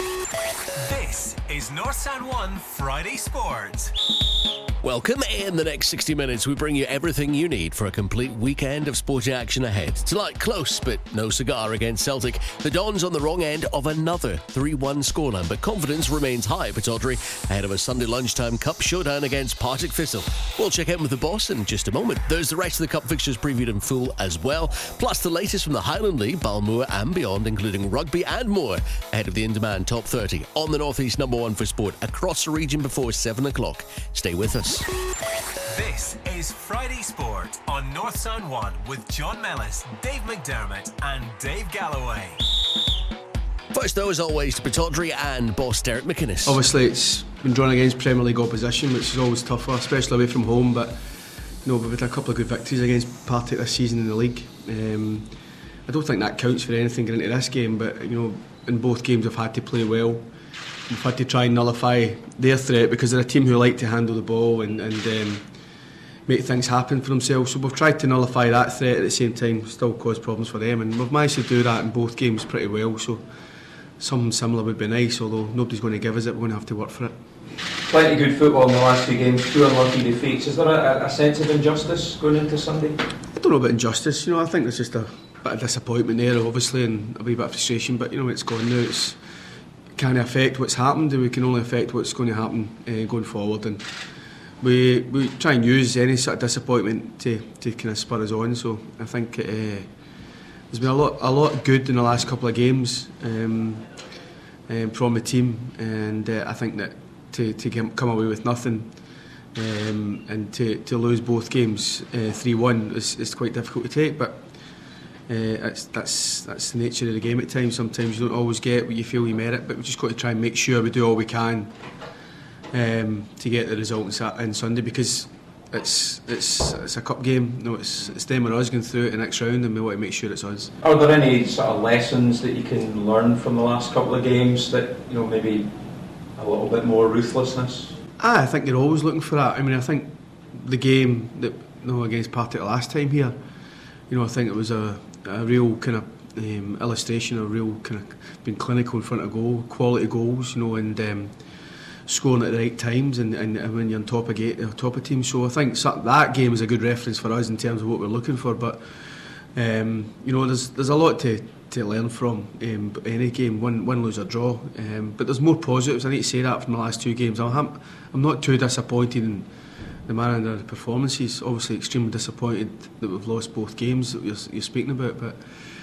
This is North Sound 1 Friday Sports. Welcome. In the next 60 minutes, we bring you everything you need for a complete weekend of sporting action ahead. Tonight, close but no cigar against Celtic. The Dons on the wrong end of another 3-1 scoreline, but confidence remains high at Pittodrie ahead of a Sunday lunchtime cup showdown against Partick Thistle. We'll check in with the boss in just a moment. There's the rest of the cup fixtures previewed in full as well, plus the latest from the Highland League, Balmoor and beyond, including rugby and more, ahead of the In-Demand Top 30 on the North East number 1 for sport across the region before 7 o'clock. Stay with us. This is Friday Sport on North Sound 1 with John Mellis, Dave McDermott and Dave Galloway. First, though, as always, to Pittodrie and boss Derek McInnes. Obviously, it's been drawn against Premier League opposition, which is always tougher, especially away from home. But we've had a couple of good victories against Partick this season in the league. I don't think that counts for anything going into this game. But in both games, we've had to play well. We've had to try and nullify their threat because they're a team who like to handle the ball and make things happen for themselves. So we've tried to nullify that threat at the same time, still cause problems for them, and we've managed to do that in both games pretty well. So something similar would be nice, although nobody's going to give us it. We're going to have to work for it. Plenty good football in the last few games, 2 unlucky defeats. Is there a sense of injustice going into Sunday? I don't know about injustice. I think there's just a bit of disappointment there, obviously, and a wee bit of frustration. But it's gone now. It can't affect what's happened. We can only affect what's going to happen going forward. And we try and use any sort of disappointment to kind of spur us on. So I think there's been a lot good in the last couple of games from the team, and I think that to come away with nothing and to lose both games 3-1 is quite difficult to take. But that's the nature of the game at times. Sometimes you don't always get what you feel you merit, but we've just got to try and make sure we do all we can to get the result on Sunday, because it's a cup game. It's them or us going through it the next round, and we want to make sure it's us. Are there any sort of lessons that you can learn from the last couple of games that maybe a little bit more ruthlessness? I think you're always looking for that. I think the game that against Partick last time here, I think it was a real kind of illustration of real kind of being clinical in front of goal, quality goals, and scoring at the right times, and when you're on top of teams. So I think that game is a good reference for us in terms of what we're looking for. But there's a lot to learn from any game, win, lose or draw. But there's more positives. I need to say that from the last 2 games. I'm not too disappointed in the manner and the performances. Obviously extremely disappointed that we've lost both games that you're speaking about, but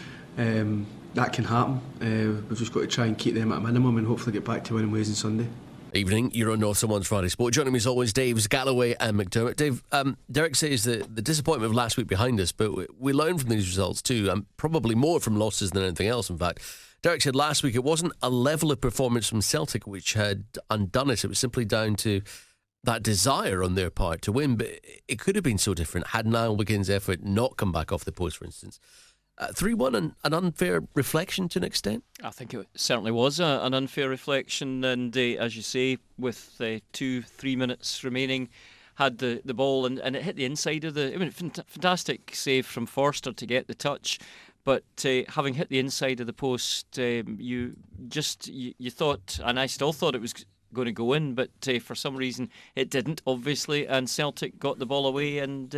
that can happen. We've just got to try and keep them at a minimum and hopefully get back to winning ways on Sunday. Evening, you're on North Someone's Friday Sport. Joining me as always, Dave's Galloway and McDermott. Dave, Derek says that the disappointment of last week behind us, but we learned from these results too, and probably more from losses than anything else, in fact. Derek said last week it wasn't a level of performance from Celtic which had undone it. It was simply down to that desire on their part to win, but it could have been so different had Niall McGinn's effort not come back off the post, for instance. 3-1, an unfair reflection to an extent? I think it certainly was an unfair reflection, and as you say, with 2-3 minutes remaining, had the ball and it hit the inside of fantastic save from Forster to get the touch, but having hit the inside of the post, you thought, and I still thought it was going to go in, but for some reason it didn't, obviously, and Celtic got the ball away, and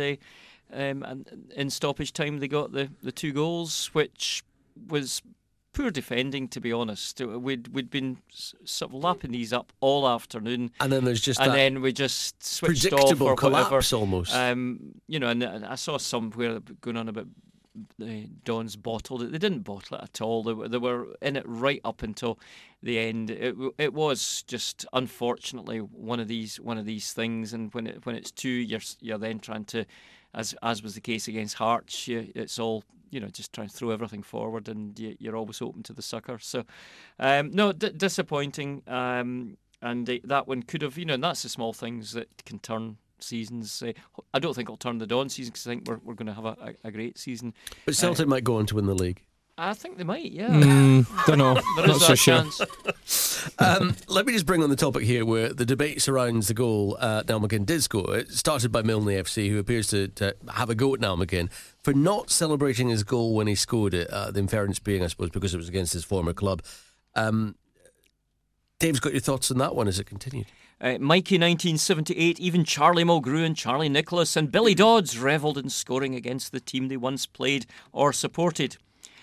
in stoppage time they got the 2 goals, which was poor defending, to be honest. We'd been sort of lapping these up all afternoon, and then there's just then we just switched predictable off or collapse whatever. Almost. And I saw somewhere going on about the Dons bottled it. They didn't bottle it at all. They were in it right up until the end. It was just, unfortunately, one of these things. And when it's 2, you're then trying to, as was the case against Hearts, it's all just trying to throw everything forward, and you're always open to the sucker. So disappointing. And that one could have, and that's the small things that can turn seasons. I don't think it'll turn the Don season, because I think we're going to have a great season. But Celtic might go on to win the league. I think they might, yeah. Don't know. There is that chance. Let me just bring on the topic here where the debate surrounds the goal Niall McGinn did score. It started by Milne FC, who appears to have a go at Niall McGinn for not celebrating his goal when he scored it. The inference being, I suppose, because it was against his former club. Dave's got your thoughts on that one as it continued. Mikey 1978, even Charlie Mulgrew and Charlie Nicholas and Billy Dodds revelled in scoring against the team they once played or supported.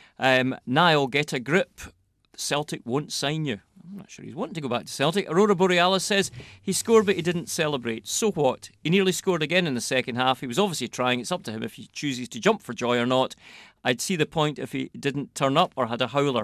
Niall, get a grip. Celtic won't sign you. I'm not sure he's wanting to go back to Celtic. Aurora Borealis says he scored but he didn't celebrate. So what? He nearly scored again in the second half. He was obviously trying. It's up to him if he chooses to jump for joy or not. I'd see the point if he didn't turn up or had a howler.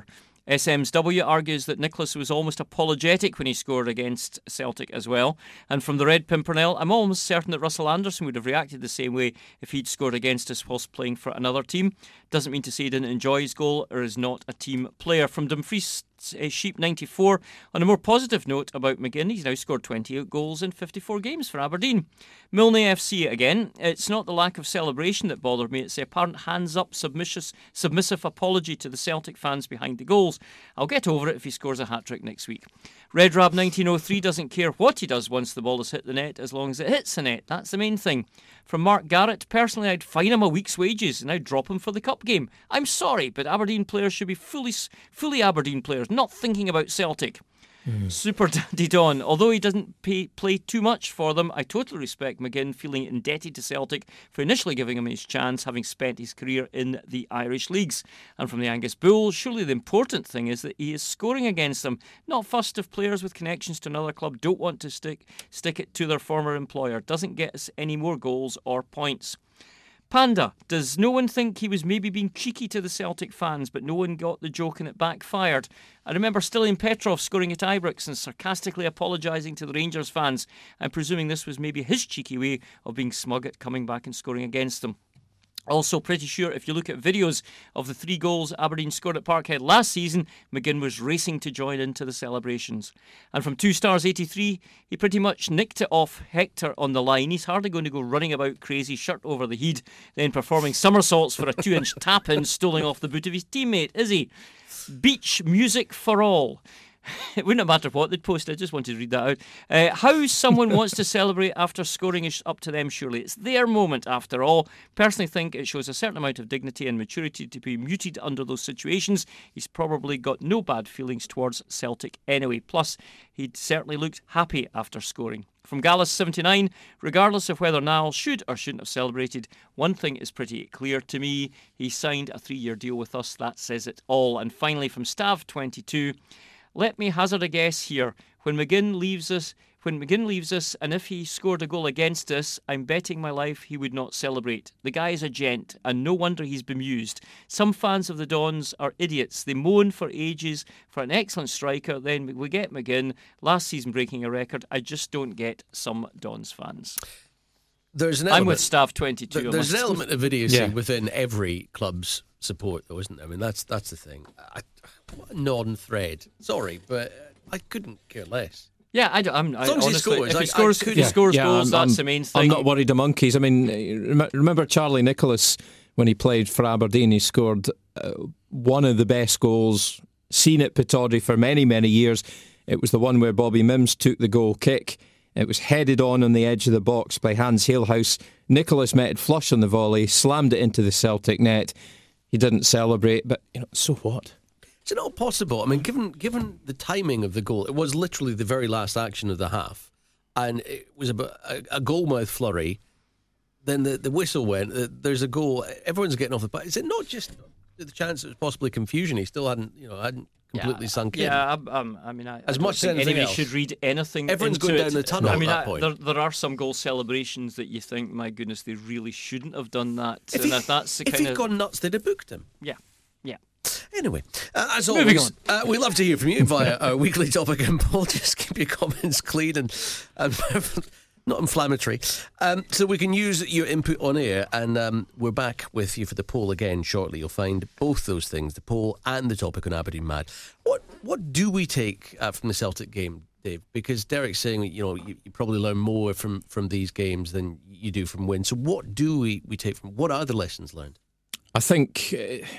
SMSW argues that Nicholas was almost apologetic when he scored against Celtic as well. And from the Red Pimpernel, I'm almost certain that Russell Anderson would have reacted the same way if he'd scored against us whilst playing for another team. Doesn't mean to say he didn't enjoy his goal or is not a team player. From Dumfries Sheep 94, on a more positive note about McGinn, he's now scored 28 goals in 54 games for Aberdeen. Milne FC again, it's not the lack of celebration that bothered me, it's the apparent hands-up submissive apology to the Celtic fans behind the goals. I'll get over it if he scores a hat-trick next week. Red Rab 1903 doesn't care what he does once the ball has hit the net as long as it hits the net. That's the main thing. From Mark Garrett, personally I'd fine him a week's wages and I'd drop him for the cup game. I'm sorry, but Aberdeen players should be fully Aberdeen players, not thinking about Celtic. Super Daddy Don. Although he doesn't play too much for them, I totally respect McGinn feeling indebted to Celtic for initially giving him his chance, having spent his career in the Irish leagues. And from the Angus Bull, surely the important thing is that he is scoring against them, not fussed if players with connections to another club don't want to stick it to their former employer. Doesn't get us any more goals or points. Panda, does no one think he was maybe being cheeky to the Celtic fans, but no one got the joke and it backfired? I remember Stilian Petrov scoring at Ibrox and sarcastically apologising to the Rangers fans. I'm presuming this was maybe his cheeky way of being smug at coming back and scoring against them. Also pretty sure if you look at videos of the 3 goals Aberdeen scored at Parkhead last season, McGinn was racing to join into the celebrations. And from 2 Stars 83, he pretty much nicked it off Hector on the line. He's hardly going to go running about crazy shirt over the head, then performing somersaults for a 2-inch tap-in stolen off the boot of his teammate, is he? Beach music for all. It wouldn't have mattered what they'd posted, I just wanted to read that out. How someone wants to celebrate after scoring is up to them, surely. It's their moment after all. Personally think it shows a certain amount of dignity and maturity to be muted under those situations. He's probably got no bad feelings towards Celtic anyway. Plus, he'd certainly looked happy after scoring. From Gallus 79, regardless of whether Niall should or shouldn't have celebrated, one thing is pretty clear to me. He signed a 3-year deal with us. That says it all. And finally, from Stav 22, let me hazard a guess here. When McGinn leaves us, and if he scored a goal against us, I'm betting my life he would not celebrate. The guy is a gent, and no wonder he's bemused. Some fans of the Dons are idiots. They moan for ages for an excellent striker, then we get McGinn, last season breaking a record. I just don't get some Dons fans. There's an element, I'm with Staff 22. There's an element of idiocy within every club's support, though, isn't there? I mean, that's the thing. Non-thread. Sorry, but I couldn't care less. Yeah, as long as honestly, he scores, if he scores goals, that's the main thing. I'm not worried a monkeys. I mean, remember Charlie Nicholas when he played for Aberdeen? He scored one of the best goals seen at Pittodrie for many, many years. It was the one where Bobby Mims took the goal kick. It was headed on the edge of the box by Hans Halehouse. Nicholas met it flush on the volley, slammed it into the Celtic net. He didn't celebrate, but so what? Is it not possible? I mean, given the timing of the goal, it was literally the very last action of the half, and it was about a goalmouth flurry. Then the whistle went. There's a goal. Everyone's getting off the bat. Is it not just the chance it was possibly confusion? He still hadn't completely sunk in. Yeah, I mean, I as don't much as think anything anybody else should read anything. Everyone's into going it. down the tunnel. I mean, at that point. There are some goal celebrations that you think, my goodness, they really shouldn't have done that. If he'd gone nuts, they'd have booked him. Yeah. Anyway, as always, we love to hear from you via our weekly topic and poll. Just keep your comments clean and not inflammatory, so we can use your input on air. And we're back with you for the poll again shortly. You'll find both those things, the poll and the topic on Aberdeen Mad. What do we take from the Celtic game, Dave? Because Derek's saying you probably learn more from these games than you do from wins. So what do we take from? What are the lessons learned? I think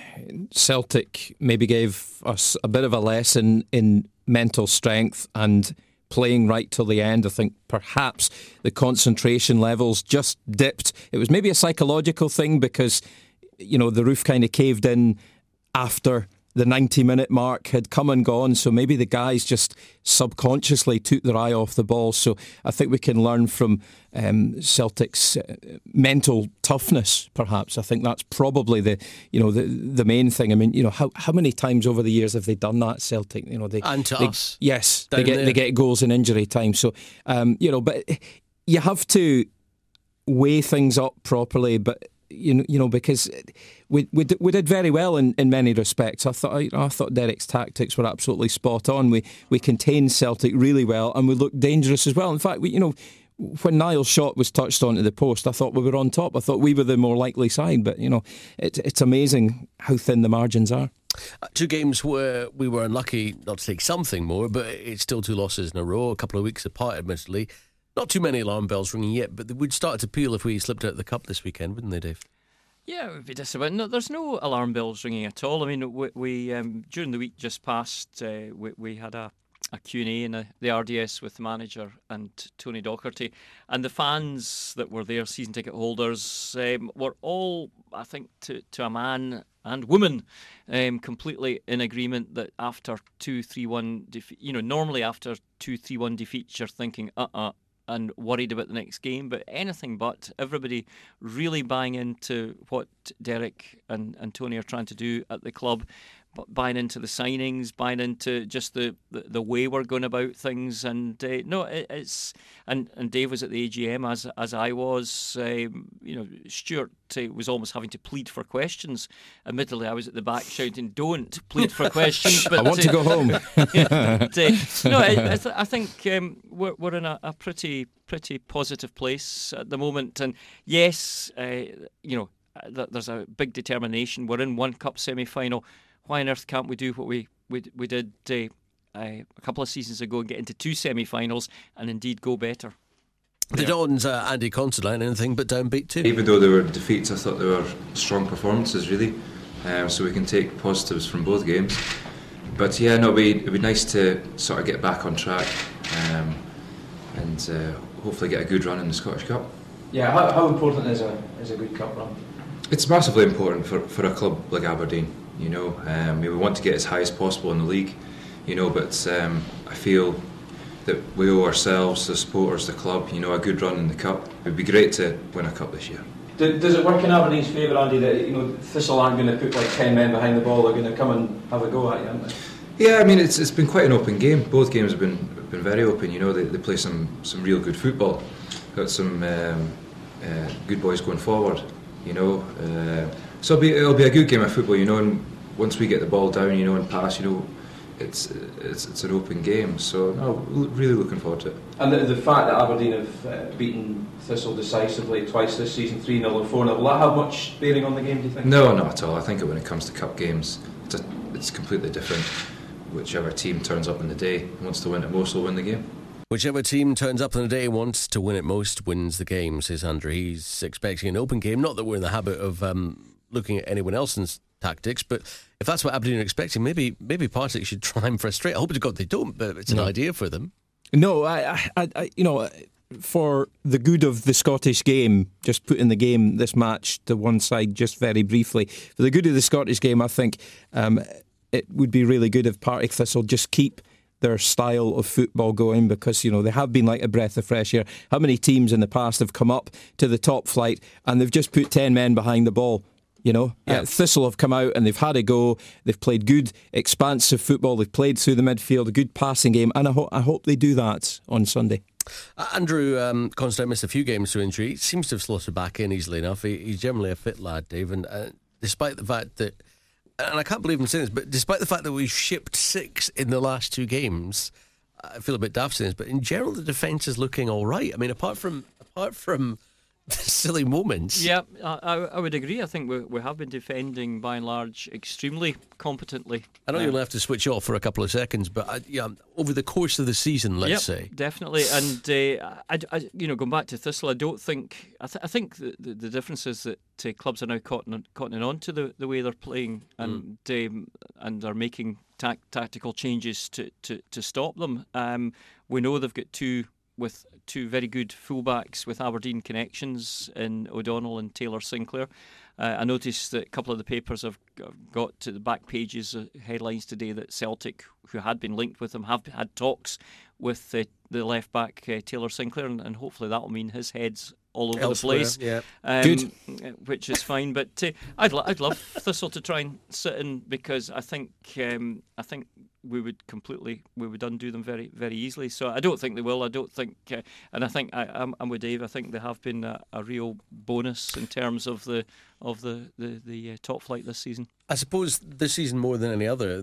Celtic maybe gave us a bit of a lesson in mental strength and playing right till the end. I think perhaps the concentration levels just dipped. It was maybe a psychological thing because, the roof kind of caved in after the 90-minute mark had come and gone, so maybe the guys just subconsciously took their eye off the ball. So I think we can learn from Celtic's mental toughness, perhaps. I think that's probably the main thing. I mean, how many times over the years have they done that, Celtic? And to us. Yes, they get goals in injury time. So, but you have to weigh things up properly, but because we did very well in many respects. I thought Derek's tactics were absolutely spot on. We contained Celtic really well, and we looked dangerous as well. In fact, when Niall's shot was touched onto the post, I thought we were on top. I thought we were the more likely side. But it's amazing how thin the margins are. 2 games where we were unlucky not to take something more, but it's still 2 losses in a row, a couple of weeks apart, admittedly. Not too many alarm bells ringing yet, but they would start to peal if we slipped out of the cup this weekend, wouldn't they, Dave? Yeah, it would be disappointing. No, there's no alarm bells ringing at all. I mean, we during the week just past, we had a Q&A in the RDS with the manager and Tony Docherty, and the fans that were there, season ticket holders, were all, I think, to a man and woman, completely in agreement that after 2-3-1 defeat, normally after 2-3-1 defeats, you're thinking, and worried about the next game, but anything but. Everybody really buying into what Derek and Tony are trying to do at the club, buying into the signings, buying into just the way we're going about things. And it's and Dave was at the AGM as I was. Stuart was almost having to plead for questions. Admittedly, I was at the back shouting, "Don't plead for questions." But I want to go home. I think we're in a pretty positive place at the moment. And yes, there's a big determination. We're in one cup semi-final. Why on earth can't we do what we did a couple of seasons ago and get into 2 semi-finals and indeed go better? The Dons, Andy Considine, anything but downbeat too. Even though they were defeats, I thought they were strong performances, really. So we can take positives from both games. But yeah, it'd be nice to sort of get back on track and hopefully get a good run in the Scottish Cup. Yeah, how important is a good cup run? It's massively important for a club like Aberdeen. We want to get as high as possible in the league, but I feel that we owe ourselves, the supporters, the club, a good run in the cup. It would be great to win a cup this year. Does it work in Aberdeen's favour, Andy, that Thistle aren't going to put like 10 men behind the ball? They're going to come and have a go at you, aren't they? Yeah, I mean it's been quite an open game. Both games have been very open. They play some real good football. Got some good boys going forward. So it'll be a good game of football. And once we get the ball down, and pass, it's an open game. So really looking forward to it. And the fact that Aberdeen have beaten Thistle decisively twice this season, 3-0 or 4-0, will that have much bearing on the game, do you think? No, not at all. I think when it comes to cup games, it's completely different. Whichever team turns up on the day wants to win it most will win the game. Whichever team turns up on the day wants to win it most wins the game, says Andrew. He's expecting an open game. Not that we're in the habit of looking at anyone else's tactics, but if that's what Aberdeen are expecting, maybe Partick should try and frustrate. I hope to God they don't, but it's an idea for them. No, I for the good of the Scottish game, just putting the game, this match to one side just very briefly, for the good of the Scottish game, I think it would be really good if Partick Thistle just keep their style of football going, because they have been like a breath of fresh air. How many teams in the past have come up to the top flight and they've just put 10 men behind the ball? Thistle have come out and they've had a go. They've played good, expansive football. They've played through the midfield, a good passing game, and I hope they do that on Sunday. Andrew Constantine missed a few games through injury. He seems to have slotted back in easily enough. He's generally a fit lad, Dave, and despite the fact that, and I can't believe I'm saying this, but despite the fact that we've shipped 6 in the last 2 games, I feel a bit daft saying this, but in general the defence is looking all right. I mean, apart from silly moments. Yeah, I would agree. I think we have been defending by and large extremely competently. I know you'll have to switch off for a couple of seconds, but over the course of the season, let's say. Definitely. And going back to Thistle, I don't think. I think the difference is that clubs are now cottoning on to the way they're playing and are making tactical changes to stop them. We know they've got 2 with two very good fullbacks with Aberdeen connections in O'Donnell and Taylor Sinclair. I noticed that a couple of the papers have got to the back pages, headlines today, that Celtic, who had been linked with him, have had talks with the left back Taylor Sinclair, and hopefully that will mean his head's all over Elsewhere, the place. yeah. Good, which is fine. But I'd love Thistle to try and sit in, because I think we would undo them very, very easily. So I don't think they will. I don't think, and I think I'm with Dave. I think they have been a real bonus in terms of the top flight this season. I suppose this season more than any other,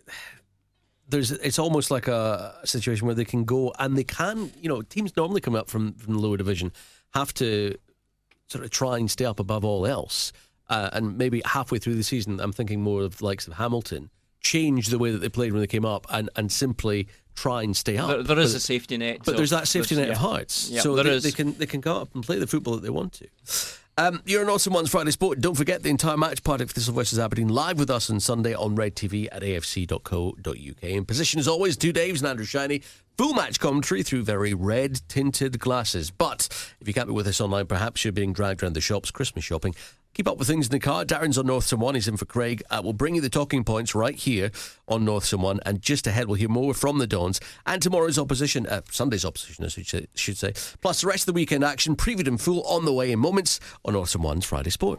it's almost like a situation where they can go, and they can, teams normally come up from the lower division have to sort of try and stay up above all else, and maybe halfway through the season, I'm thinking more of the likes of Hamilton, change the way that they played when they came up and simply try and stay up. There is a safety net, but there's that safety net of Hearts, yeah, so they can go up and play the football that they want to. You're an Awesome Ones Friday Sport. Don't forget the entire match, Partick Thistle versus Aberdeen, live with us on Sunday on Red TV at afc.co.uk. In position as always, 2 Daves and Andrew Shiney. Full match commentary through very red tinted glasses. But if you can't be with us online, perhaps you're being dragged around the shops, Christmas shopping. Keep up with things in the car. Darren's on North Sun 1. He's in for Craig. We'll bring you the talking points right here on North Sun 1. And just ahead, we'll hear more from the Dons and tomorrow's opposition, Sunday's opposition, I should say. Plus the rest of the weekend action, previewed in full on the way in moments on North Sun 1's Friday Sport.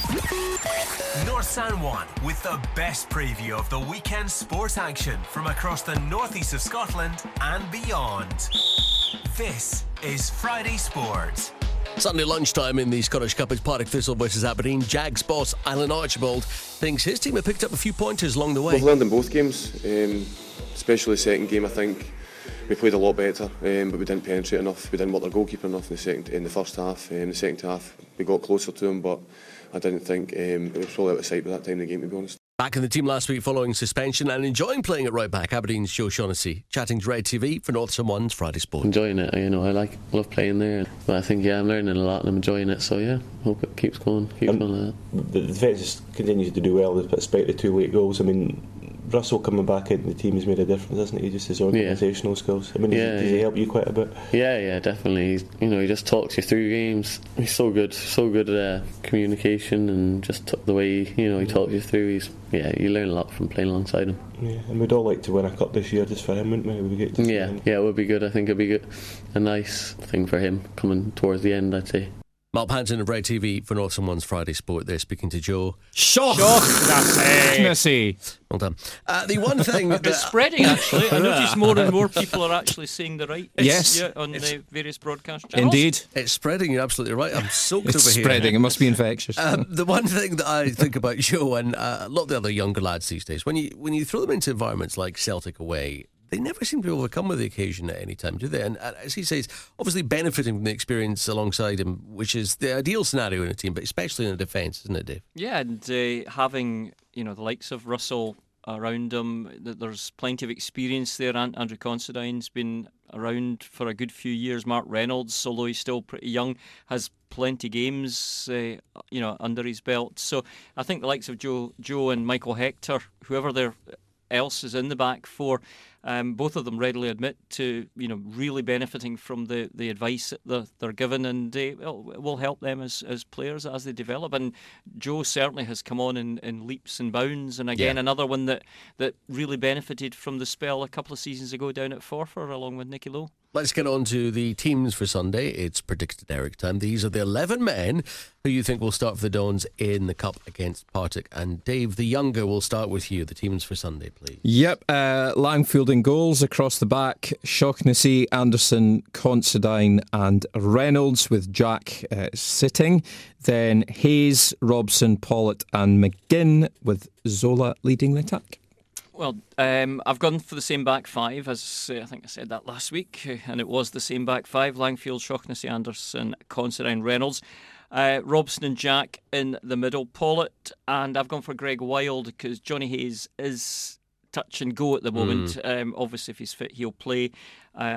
North Sound 1 with the best preview of the weekend sport action from across the northeast of Scotland and beyond. This is Friday Sport. Sunday lunchtime in the Scottish Cup, it's Partick Thistle versus Aberdeen. Jags boss Alan Archibald thinks his team have picked up a few pointers along the way. We've learned in both games, especially the second game. I think we played a lot better, but we didn't penetrate enough. We didn't work their goalkeeper enough in the first half. In the second half, we got closer to him, but I didn't think it was probably out of sight by that time in the game, to be honest. Back in the team last week following suspension and enjoying playing at right back, Aberdeen's Joe Shaughnessy, chatting to Red TV for North Sun 1's Friday Sport. Enjoying it, I love playing there. But I think, I'm learning a lot and I'm enjoying it, so hope it keeps going like that. The defence just continues to do well despite the 2 late goals. I mean, Russell coming back into the team has made a difference, hasn't he? Just his organisational skills. I mean, does he help you quite a bit? Yeah, definitely. He just talks you through games. He's so good at communication, and just the way he talks you through. You learn a lot from playing alongside him. Yeah, and we'd all like to win a cup this year just for him, wouldn't we? It would be good. It would be good. I think it'd be good. A nice thing for him coming towards the end, I'd say. Mark Panton of Red TV for North Sun 1's Friday Sport. They're speaking to Joe Shaughnessy. Well done. The one thing it's spreading, actually. I notice more and more people are actually saying the right on the various broadcast channels. Indeed, it's spreading. You're absolutely right. I'm soaked it's over here. Spreading. It must be infectious. The one thing that I think about Joe and a lot of the other younger lads these days, when you throw them into environments like Celtic away, they never seem to be overcome with the occasion at any time, do they? And as he says, obviously benefiting from the experience alongside him, which is the ideal scenario in a team, but especially in a defence, isn't it, Dave? Yeah, and having the likes of Russell around him, there's plenty of experience there. Andrew Considine's been around for a good few years. Mark Reynolds, although he's still pretty young, has plenty of games under his belt. So I think the likes of Joe and Michael Hector, whoever else is in the back four, both of them readily admit to really benefiting from the advice that they're given, and it will help them as players as they develop. And Joe certainly has come on in leaps and bounds, and again another one that really benefited from the spell a couple of seasons ago down at Forfar along with Nicky Lowe. Let's get on to the teams for Sunday. It's predicted Eric time. These are the 11 men who you think will start for the Dons in the Cup against Partick. And Dave, the younger, will start with you. The teams for Sunday, please. Yep. Langfield in goals across the back. Shaughnessy, Anderson, Considine and Reynolds, with Jack sitting. Then Hayes, Robson, Pollitt and McGinn, with Zola leading the attack. Well, I've gone for the same back five, as I think I said that last week, and it was the same back five: Langfield, Shaughnessy, Anderson, Considine, Reynolds, Robson and Jack in the middle, Pollitt, and I've gone for Greg Wild because Johnny Hayes is touch and go at the moment. Obviously, if he's fit, he'll play.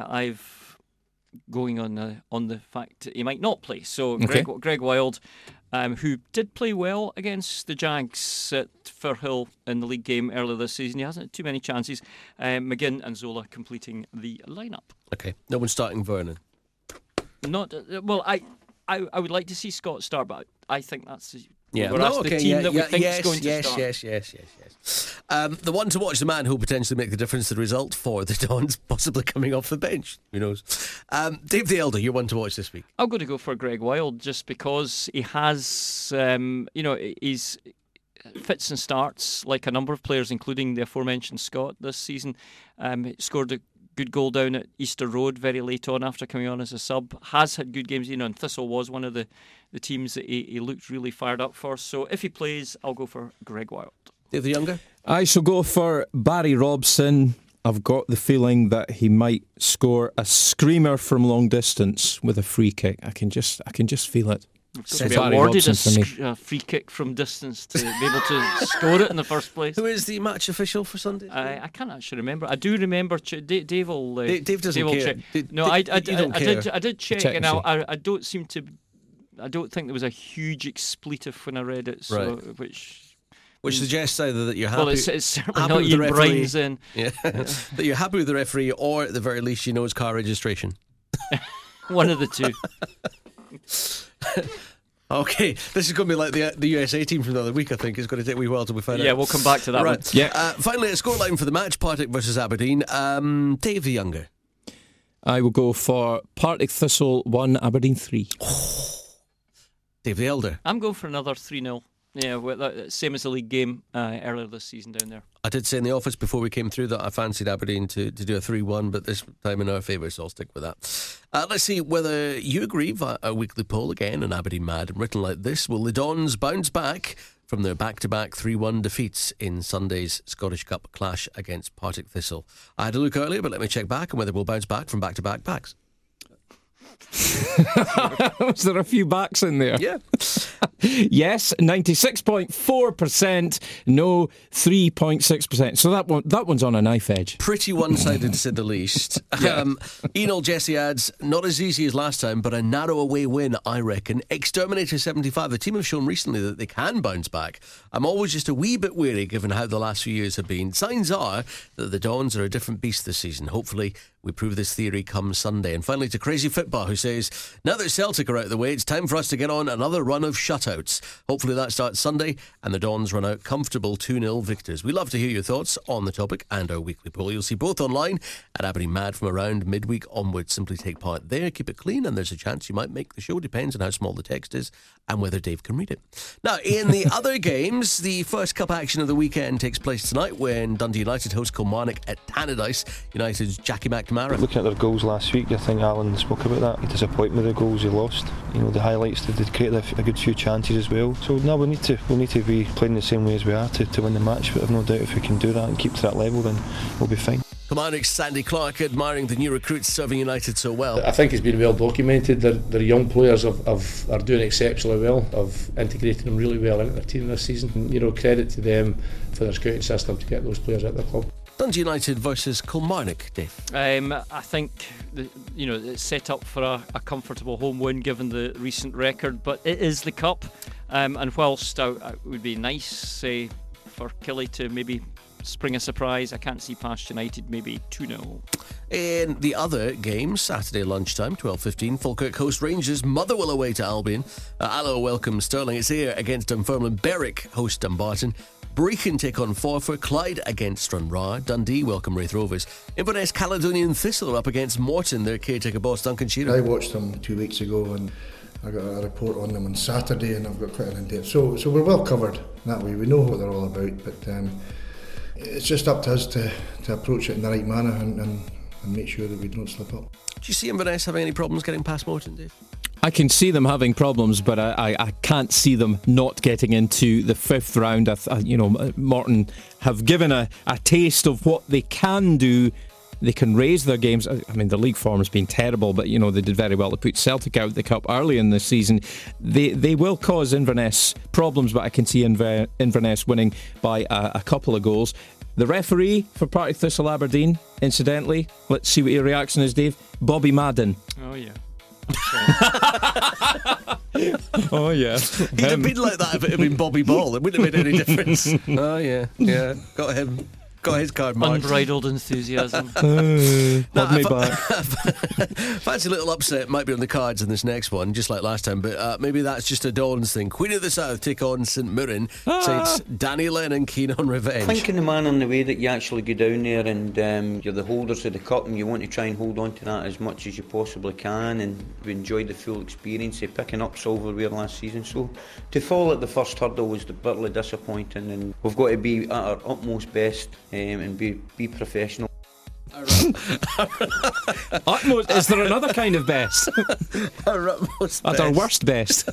I've going on the fact that he might not play. So Greg Wild who did play well against the Jags at Firhill in the league game earlier this season. He hasn't had too many chances. McGinn and Zola completing the lineup. Okay, no one starting Vernon. Not well. I would like to see Scott start, but I think that's the team that we think is going to start. Yes. The one to watch, the man who will potentially make the difference, the result for the Dons, possibly coming off the bench. Who knows? Dave the Elder, you're one to watch this week. I'm going to go for Greg Wild just because he has, he's fits and starts like a number of players, including the aforementioned Scott this season. He scored a good goal down at Easter Road very late on after coming on as a sub. Has had good games, and Thistle was one of the teams that he looked really fired up for. So if he plays, I'll go for Greg Wild. Dave the Younger? I shall go for Barry Robson. I've got the feeling that he might score a screamer from long distance with a free kick. I can just feel it. So be awarded a free kick from distance to be able to score it in the first place. Who is the match official for Sunday? I can't actually remember. I do remember. Dave will. Dave doesn't care. I did check, and I don't seem to. I don't think there was a huge expletive when I read it. So which suggests either that you're happy. Well, it's certainly not Ian Bryan's in. Yeah, that you're happy with the referee, or at the very least, you know his car registration. One of the two. Okay, this is going to be like the USA team from the other week. I think it's going to take a wee while till we find out. Yeah, we'll come back to that one. Yeah. Finally, a scoreline for the match: Partick versus Aberdeen. Dave the Younger. I will go for Partick Thistle 1, Aberdeen 3. Dave the Elder. I'm going for another 3-0. Yeah, same as the league game earlier this season down there. I did say in the office before we came through that I fancied Aberdeen to do a 3-1, but this time in our favour, so I'll stick with that. Let's see whether you agree via a weekly poll again on Aberdeen Mad, written like this. Will the Dons bounce back from their back-to-back 3-1 defeats in Sunday's Scottish Cup clash against Partick Thistle? I had a look earlier, but let me check back on whether we'll bounce back from back-to-back backs. Was there a few backs in there? Yeah. Yes, 96.4%. No, 3.6%. So that one's on a knife edge. Pretty one-sided to say the least. Enol Jesse adds, not as easy as last time, but a narrow away win, I reckon. Exterminator 75. The team have shown recently that they can bounce back. I'm always just a wee bit weary given how the last few years have been. Signs are that the Dons are a different beast this season. Hopefully we prove this theory come Sunday. And finally to Crazy Football, who says, now that Celtic are out of the way, it's time for us to get on another run of shutouts. Hopefully that starts Sunday and the Dons run out comfortable 2-0 victors. We'd love to hear your thoughts on the topic and our weekly poll. You'll see both online at Aberdeen Mad from around midweek onwards. Simply take part there, keep it clean, and there's a chance you might make the show. Depends on how small the text is and whether Dave can read it. Now, in the other games, the first cup action of the weekend takes place tonight when Dundee United host Kilmarnock at Tannadice. United's Jackie McNamara. Looking at their goals last week, I think Alan spoke about that. Disappointed with the goals he lost. The highlights that they created a good few chances as well. So now we need to be playing the same way as we are to win the match. But I've no doubt if we can do that and keep to that level, then we'll be fine. Kilmarnock's Sandy Clark admiring the new recruits serving United so well. I think it's been well documented. Their young players are doing exceptionally well, of integrating them really well into their team this season. Credit to them for their scouting system to get those players at the club. Dundee United versus Kilmarnock, Dave. I think it's set up for a comfortable home win given the recent record, but it is the cup, and whilst it would be nice, for Killie to maybe spring a surprise, I can't see past United maybe 2-0. In the other games, Saturday lunchtime, 12:15, Falkirk host Rangers, Motherwell away to Albion, Alloa welcomes Stirling, it's here against Dunfermline, Berwick host Dumbarton, Brecon take on Forfar, Clyde against Stranraer, Dundee welcome Raith Rovers, Inverness Caledonian Thistle are up against Morton, their caretaker boss Duncan Shearer. I watched them 2 weeks ago and I got a report on them on Saturday and I've got quite an in-depth. So we're well covered that way, we know what they're all about, but it's just up to us to approach it in the right manner and make sure that we don't slip up. Do you see Inverness having any problems getting past Morton, Dave? I can see them having problems, but I can't see them not getting into the fifth round. Morton have given a taste of what they can do. They can raise their games. I mean, the league form has been terrible, but they did very well to put Celtic out of the cup early in the season. They will cause Inverness problems, but I can see Inverness winning by a couple of goals. The referee for Partick Thistle Aberdeen, incidentally, let's see what your reaction is, Dave. Bobby Madden. Oh yeah. Oh, yeah. He'd have been like that if it had been Bobby Ball. It wouldn't have made any difference. Oh, yeah. Got him. Got his card marked. Unbridled enthusiasm. Hold me back. Fancy little upset might be on the cards in this next one, just like last time, but maybe that's just a Dons thing. Queen of the South take on St Mirren. Saints Danny Lennon keen on revenge. Thinking the man on the way that you actually go down there and you're the holders of the cup and you want to try and hold on to that as much as you possibly can, and we enjoyed the full experience of picking up silverware last season. So to fall at the first hurdle was bitterly disappointing, and we've got to be at our utmost best and be professional. Utmost, is there another kind of best? Our utmost At best. our worst best.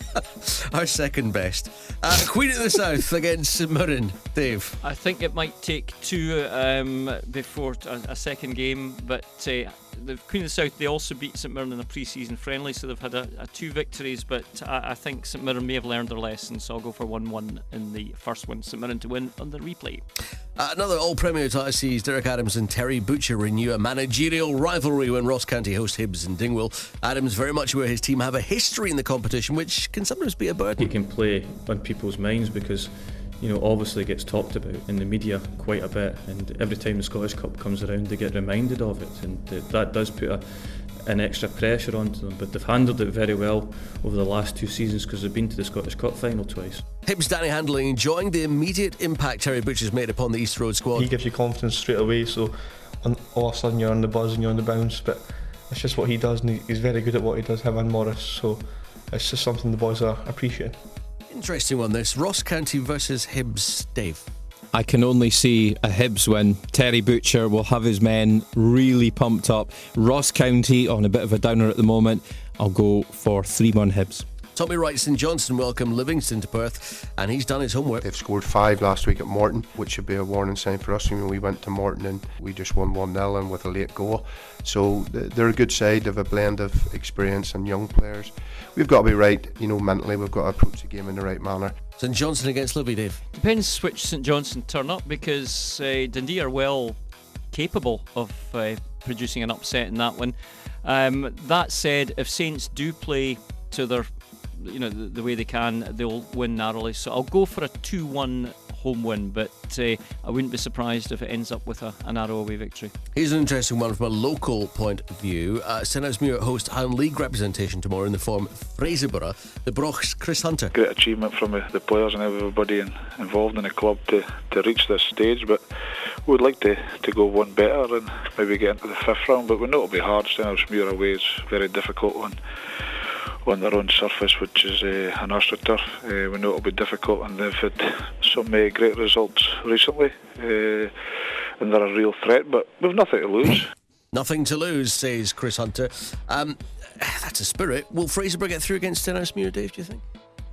Our second best. Queen of the South against St Mirren. Dave? I think it might take two before a second game, but the Queen of the South, they also beat St Mirren in a pre-season friendly, so they've had a 2 victories, but I think St Mirren may have learned their lesson, so I'll go for 1-1 in the first one. St Mirren to win on the replay. Another All-Premier tie sees Derek Adams and Terry Butcher renew a managerial rivalry when Ross County host Hibs in Dingwall. Adams very much aware his team have a history in the competition, which can sometimes be a burden. He can play on people's minds because, you know, obviously gets talked about in the media quite a bit, and every time the Scottish Cup comes around they get reminded of it, and that does put an extra pressure onto them, but they've handled it very well over the last 2 seasons because they've been to the Scottish Cup final twice. Hibs Danny Handling enjoying the immediate impact Terry Butcher's made upon the East Road squad. He gives you confidence straight away, so all of a sudden you're on the buzz and you're on the bounce, but it's just what he does, and he's very good at what he does, him and Morris, so it's just something the boys are appreciating. Interesting one this, Ross County versus Hibs. Dave? I can only see a Hibs win. Terry Butcher will have his men really pumped up. Ross County on a bit of a downer at the moment. I'll go for 3-1 Hibs. Tommy Wright St Johnstone welcome Livingston to Perth, and he's done his homework. They've scored 5 last week at Morton, which should be a warning sign for us. You know, we went to Morton and we just won 1-0 and with a late goal. So they're a good side. They have a blend of experience and young players. We've got to be right, you know, mentally. We've got to approach the game in the right manner. St Johnstone against Livy, Dave? Depends which St Johnstone turn up, because Dundee are well capable of producing an upset in that one. That said, if Saints do play to their, you know, the way they can, they'll win narrowly. So I'll go for a 2-1 home win, but I wouldn't be surprised if it ends up with a narrow away victory. Here's an interesting one from a local point of view. St Annesmuir host Highland League representation tomorrow in the form Fraserburgh. The Broch's Chris Hunter. Great achievement from the players and everybody involved in the club to reach this stage, but we'd like to go one better and maybe get into the 5th round, but we know it'll be hard. St Annesmuir away is very difficult on their own surface, which is an AstroTurf. We know it'll be difficult, and they've had some great results recently, and they're a real threat, but we've nothing to lose. Nothing to lose, says Chris Hunter. That's a spirit. Will Fraserburgh get through against St Annesmuir, Dave, do you think?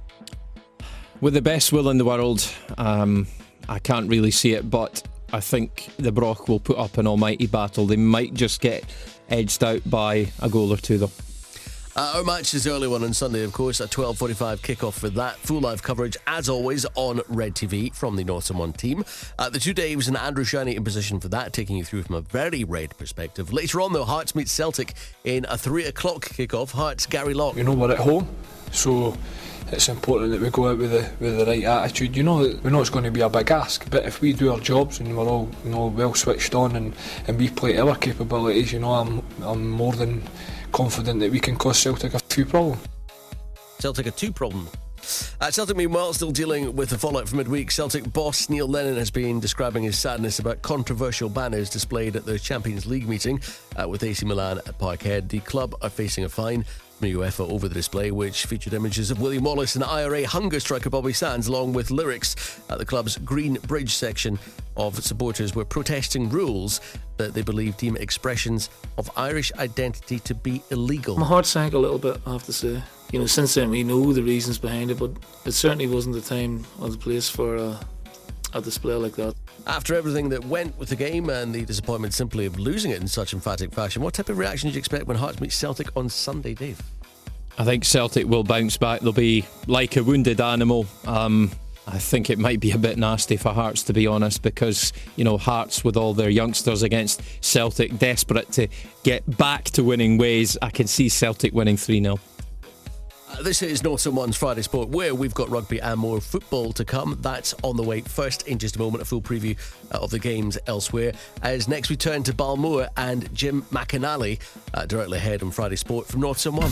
With the best will in the world, I can't really see it, but I think the Broch will put up an almighty battle. They might just get edged out by a goal or two, though. Our match is the early one on Sunday, of course, at 12:45 kick-off for that. Full live coverage, as always, on Red TV from the North One team. The 2 Daves and Andrew Shiny in position for that, taking you through from a very red perspective. Later on, though, Hearts meet Celtic in a 3 o'clock kick-off. Hearts, Gary Locke. You know, we're at home, so it's important that we go out with the right attitude. You know it's going to be a big ask, but if we do our jobs and we're all, you know, well switched on and we play to our capabilities, you know, I'm more than confident that we can cause Celtic a few problems. Celtic a 2 problem. Celtic, meanwhile, still dealing with the fallout from midweek. Celtic boss Neil Lennon has been describing his sadness about controversial banners displayed at the Champions League meeting with AC Milan at Parkhead. The club are facing a fine from UEFA over the display, which featured images of William Wallace and IRA hunger striker Bobby Sands, along with lyrics. At the club's Green Bridge section of supporters were protesting rules that they believe deem expressions of Irish identity to be illegal. My heart sank a little bit, I have to say. You know, since then we know the reasons behind it, but it certainly wasn't the time or the place for a display like that. After everything that went with the game and the disappointment simply of losing it in such emphatic fashion, what type of reaction do you expect when Hearts meet Celtic on Sunday, Dave? I think Celtic will bounce back. They'll be like a wounded animal. I think it might be a bit nasty for Hearts, to be honest, because, you know, Hearts with all their youngsters against Celtic, desperate to get back to winning ways. I can see Celtic winning 3-0. This is North Someone's Friday Sport, where we've got rugby and more football to come. That's on the way first. In just a moment, a full preview of the games elsewhere. As next we turn to Balmoor and Jim McInally directly ahead on Friday Sport from North Sound 1.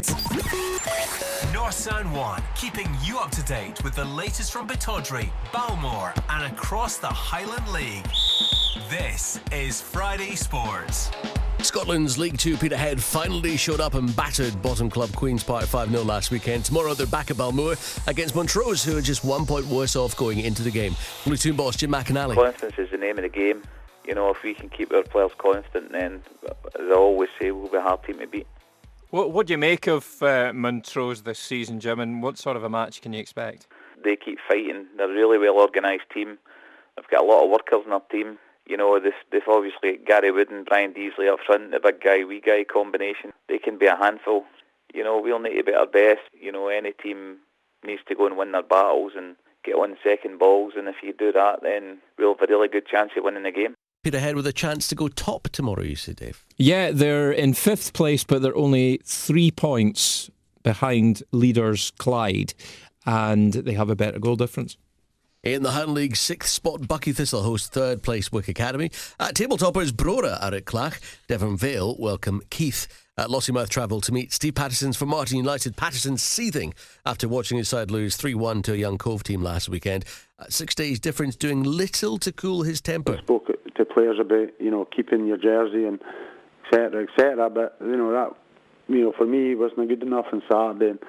North Sound 1, keeping you up to date with the latest from Pittodrie, Balmoor and across the Highland League. This is Friday Sports. Scotland's League 2 Peterhead finally showed up and battered bottom club Queen's Park 5-0 last weekend. Tomorrow they're back at Balmoor against Montrose, who are just 1 point worse off going into the game. Blue Toon boss Jim McInally. Constance is the name of the game. You know, if we can keep our players constant, then, as I always say, we'll be a hard team to beat. What do you make of Montrose this season, Jim, and what sort of a match can you expect? They keep fighting. They're a really well organised team. They've got a lot of workers in their team. You know, they've obviously got Gary Wood and Brian Deasley up front, the big guy, wee guy combination. They can be a handful. You know, we'll need to be our best. You know, any team needs to go and win their battles and get on second balls, and if you do that, then we'll have a really good chance of winning the game. Peterhead with a chance to go top tomorrow, you say, Dave? Yeah, they're in 5th place, but they're only 3 points behind leaders Clyde, and they have a better goal difference. In the Highland League 6th spot, Bucky Thistle host 3rd place Wick Academy. Tabletoppers Brora are at Clach. Devon Vale welcome Keith. Lossiemouth travel to meet Steve Patterson's from Martin United. Patterson seething after watching his side lose 3-1 to a Young Cove team last weekend. 6 days difference doing little to cool his temper. I spoke to players about, you know, keeping your jersey and etc., etc. But, you know, that, you know, for me, it wasn't good enough on Saturday.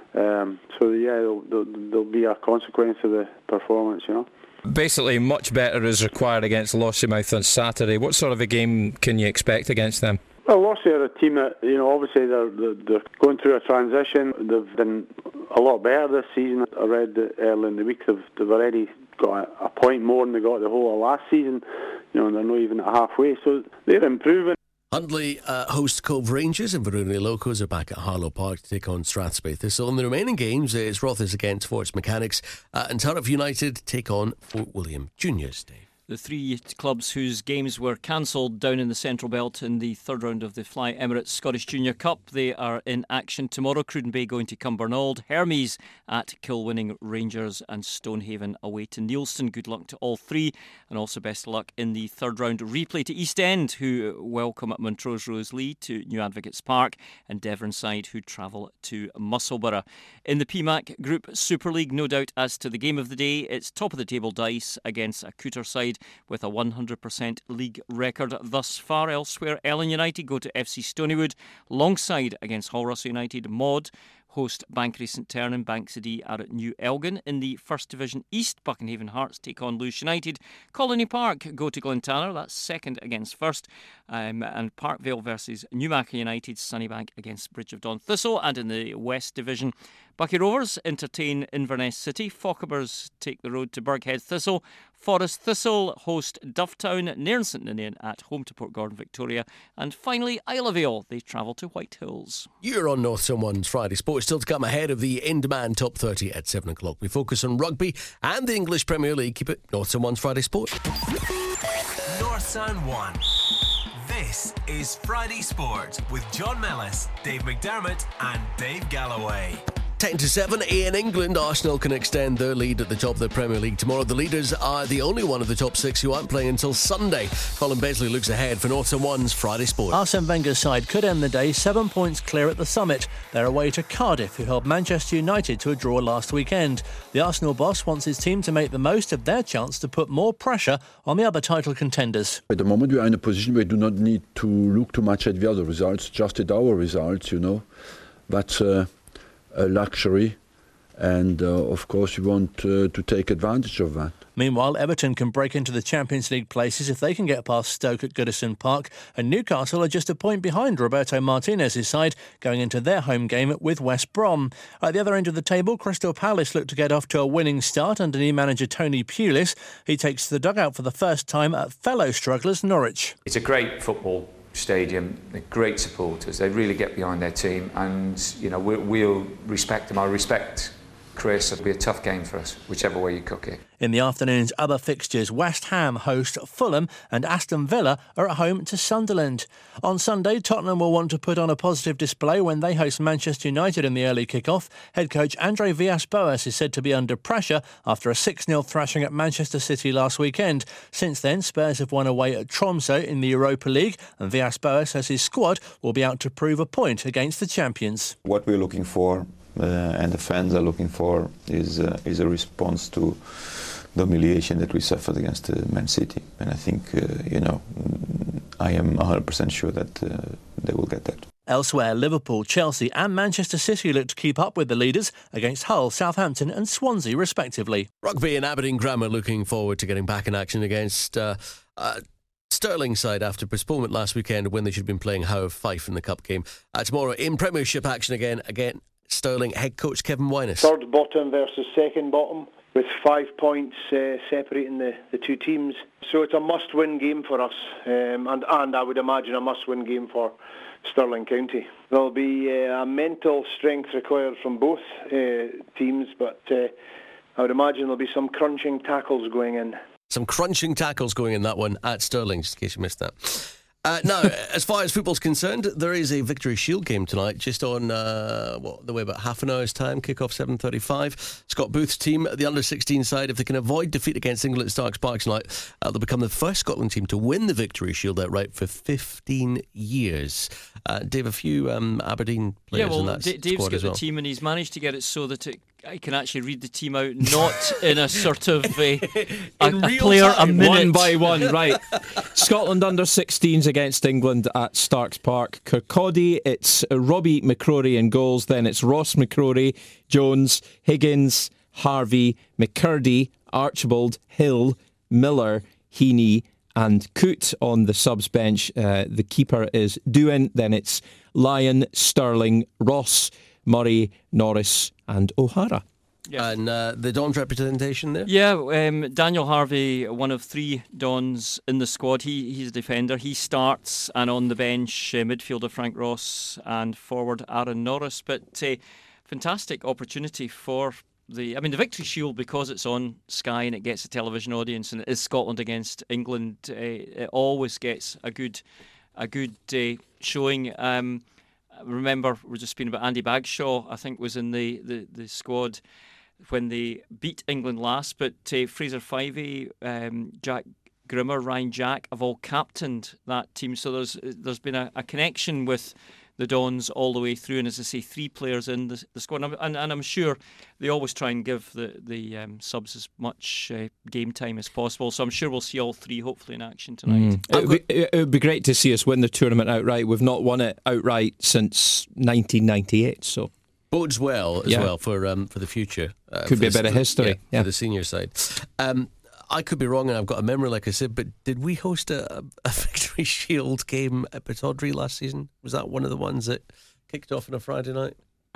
So yeah, there'll be a consequence of the performance, you know. Basically, much better is required against Lossiemouth on Saturday. What sort of a game can you expect against them? Well, Lossie are a team that, you know, obviously they're going through a transition. They've done a lot better this season. I read that early in the week they've already got a point more than they got the whole of last season. You know, and they're not even at halfway, so they're improving. Hundley host Cove Rangers and Verona Locos are back at Harlow Park to take on Strathspey Thistle. In the remaining games, it's Rothes against Forts Mechanics and Turriff United take on Fort William Juniors, Dave. The 3 clubs whose games were cancelled down in the Central Belt in the 3rd round of the Fly Emirates Scottish Junior Cup. They are in action tomorrow. Cruden Bay going to Cumbernauld, Hermes at Kilwinning Rangers and Stonehaven away to Neilston. Good luck to all 3 and also best of luck in the 3rd round replay to East End, who welcome Montrose Roselee to New Advocates Park, and Devronside, who travel to Musselburgh. In the PMAC Group Super League, no doubt as to the game of the day, it's top of the table Dice against a Cooter side with a 100% league record thus far. Elsewhere, Ellen United go to FC Stonywood. Longside against Hull Russell United. Maud host Bankery St Ternan. Bankside are at New Elgin. In the First Division East, Buckenhaven Hearts take on Lewis United. Colony Park go to Glentanner. That's 2nd against 1st. And Parkvale versus Newmarket United. Sunnybank against Bridge of Don Thistle. And in the West Division, Bucky Rovers entertain Inverness City. Fochabers take the road to Burghead Thistle. Forest Thistle host Dovetown. Nairn St Ninian at home to Port Gordon Victoria. And finally, Isle of Vale, they travel to White Hills. You're on North Someone's Friday Sports, still to come ahead of the in-demand top 30 at 7 o'clock. We focus on rugby and the English Premier League. Keep it North Someone's Friday Sport. North Sound 1. This is Friday Sport with John Mellis, Dave McDermott and Dave Galloway. 10-7 in England. Arsenal can extend their lead at the top of the Premier League tomorrow. The leaders are the only one of the top 6 who aren't playing until Sunday. Colin Besley looks ahead for North Sound 1's Friday Sport. Arsene Wenger's side could end the day 7 points clear at the summit. They're away to Cardiff, who held Manchester United to a draw last weekend. The Arsenal boss wants his team to make the most of their chance to put more pressure on the other title contenders. At the moment we are in a position where we do not need to look too much at the other results, just at our results, you know. That's a luxury. And of course we want to take advantage of that. Meanwhile, Everton can break into the Champions League places if they can get past Stoke at Goodison Park, and Newcastle are just a point behind Roberto Martinez's side going into their home game with West Brom. At the other end of the table, Crystal Palace look to get off to a winning start under new manager Tony Pulis. He takes to the dugout for the first time at fellow strugglers Norwich. It's a great football stadium, they're great supporters, they really get behind their team, and you know we'll respect them. I respect Chris, it'll be a tough game for us, whichever way you cook it. In the afternoon's other fixtures, West Ham host Fulham and Aston Villa are at home to Sunderland. On Sunday, Tottenham will want to put on a positive display when they host Manchester United in the early kick-off. Head coach Andre Villas-Boas is said to be under pressure after a 6-0 thrashing at Manchester City last weekend. Since then, Spurs have won away at Tromsø in the Europa League, and Villas-Boas says his squad will be out to prove a point against the champions. What we're looking for and the fans are looking for is a response to the humiliation that we suffered against Man City, and I think I am 100% sure that they will get that. Elsewhere, Liverpool, Chelsea and Manchester City look to keep up with the leaders against Hull, Southampton and Swansea respectively. Rugby and Aberdeen Grammar looking forward to getting back in action against Stirling side after postponement last weekend when they should have been playing Howe of Fife in the Cup game. Tomorrow in Premiership action again Stirling head coach Kevin Winus. Third bottom versus second bottom, with 5 points separating the two teams. So it's a must-win game for us, and I would imagine a must-win game for Stirling County. There'll be a mental strength required from both teams, but I would imagine there'll be some crunching tackles going in. Some crunching tackles going in that one at Stirling, just in case you missed that. Now, as far as football's concerned, there is a Victory Shield game tonight, just on the way about half an hour's time. Kick-off 7:35. Scott Booth's team, the under-16 side, if they can avoid defeat against England at Starks Park tonight, they'll become the first Scotland team to win the Victory Shield outright for 15 years. Dave, a few Aberdeen players in that Dave's squad got as well. The team, and he's managed to get it so that I can actually read the team out, not in a sort of a player a minute. One by one, right. Scotland under-16s against England at Starks Park. Kirkcaldy, it's Robbie McCrory in goals. Then it's Ross McCrory, Jones, Higgins, Harvey, McCurdy, Archibald, Hill, Miller, Heaney and Coote on the subs bench. The keeper is Doohan. Then it's Lyon, Stirling, Ross, Murray, Norris and O'Hara. Yeah. And the Dons representation there? Yeah, Daniel Harvey, one of 3 Dons in the squad. He's a defender. He starts, and on the bench, midfielder Frank Ross and forward Aaron Norris. But fantastic opportunity for the Victory Shield, because it's on Sky and it gets a television audience, and it is Scotland against England. It always gets a good showing. Remember, we're just speaking about Andy Bagshaw, I think, was in the squad when they beat England last. But Fraser Fyvie, Jack Grimmer, Ryan Jack have all captained that team. So there's been a connection with the Dons all the way through. And as I say, 3 players in the squad. And I'm sure they always try and give the subs as much game time as possible. So I'm sure we'll see all 3 hopefully in action tonight. It would be great to see us win the tournament outright. We've not won it outright since 1998, so bodes well as well for the future. Could be a bit of history for the senior side. I could be wrong, and I've got a memory, like I said, but did we host a Victory Shield game at Pittodrie last season? Was that one of the ones that kicked off on a Friday night?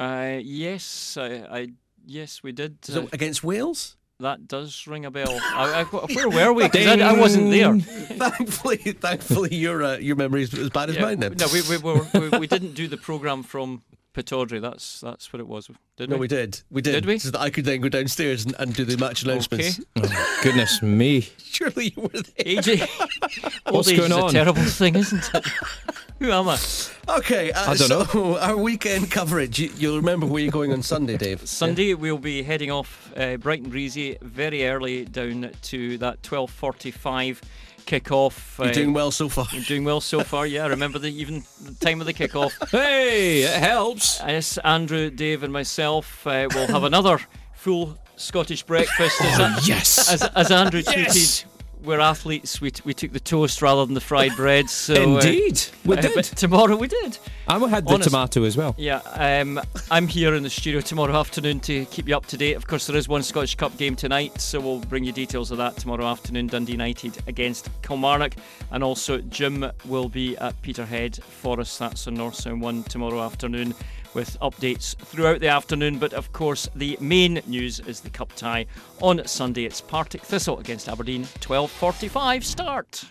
Yes, yes, we did. So against Wales? That does ring a bell. Where were we? Because I wasn't there. Thankfully, your memory is as bad as mine then. No, we didn't do the programme from Pittodrie. That's what it was. No, we did. Did we? So that I could then go downstairs and do the match announcements. Okay. Oh, goodness me. Surely you were there. AJ. What's going on? It's a terrible thing, isn't it? Who am I? Okay, I don't know. Our weekend coverage. You'll remember where you're going on Sunday, Dave. Sunday we'll be heading off bright and breezy very early down to that 12:45 kick-off. You're doing well so far. You're doing well so far, yeah. I remember the time of the kick-off. Hey, it helps. Yes, Andrew, Dave and myself will have another full Scottish breakfast. Yes! As Andrew tweeted, we're athletes. We took the toast rather than the fried bread. So indeed, we did. But tomorrow we did. And we had the tomato as well. Yeah, I'm here in the studio tomorrow afternoon to keep you up to date. Of course, there is one Scottish Cup game tonight, so we'll bring you details of that tomorrow afternoon. Dundee United against Kilmarnock, and also Jim will be at Peterhead Forest. That's on North Sound 1 tomorrow afternoon, with updates throughout the afternoon. But of course, the main news is the cup tie on Sunday. It's Partick Thistle against Aberdeen, 12:45 start.